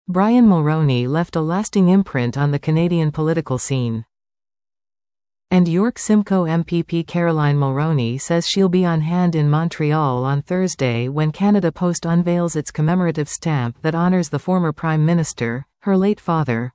Brian Mulroney left a lasting imprint on the Canadian political scene. And York Simcoe MPP Caroline Mulroney says she'll be on hand in Montreal on Thursday when Canada Post unveils its commemorative stamp that honours the former Prime Minister, her late father.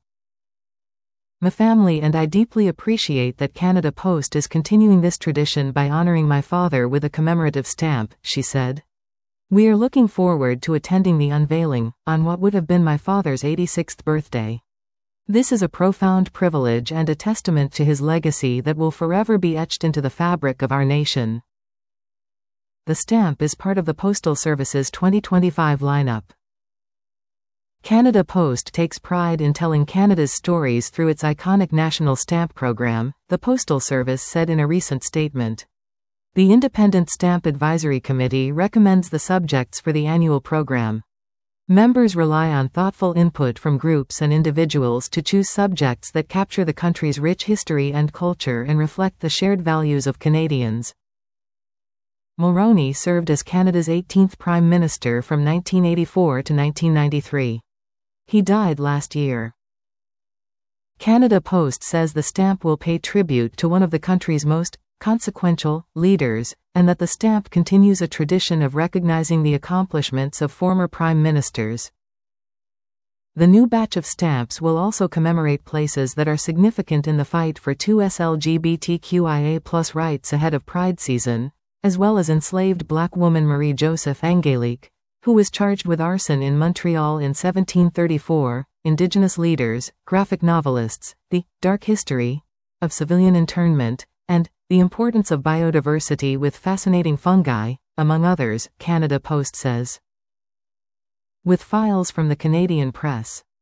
My family and I deeply appreciate that Canada Post is continuing this tradition by honouring my father with a commemorative stamp, she said. We are looking forward to attending the unveiling, on what would have been my father's 86th birthday. This is a profound privilege and a testament to his legacy that will forever be etched into the fabric of our nation. The stamp is part of the Postal Service's 2025 lineup. Canada Post takes pride in telling Canada's stories through its iconic national stamp program, the Postal Service said in a recent statement. The Independent Stamp Advisory Committee recommends the subjects for the annual program. Members rely on thoughtful input from groups and individuals to choose subjects that capture the country's rich history and culture and reflect the shared values of Canadians. Mulroney served as Canada's 18th Prime Minister from 1984 to 1993. He died last year. Canada Post says the stamp will pay tribute to one of the country's most consequential leaders, and that the stamp continues a tradition of recognizing the accomplishments of former prime ministers. The new batch of stamps will also commemorate places that are significant in the fight for 2S LGBTQIA+ rights ahead of Pride season, as well as enslaved black woman Marie-Joseph Angélique, who was charged with arson in Montreal in 1734, Indigenous leaders, graphic novelists, the dark history of civilian internment, and the importance of biodiversity with fascinating fungi, among others, Canada Post says. With files from the Canadian press.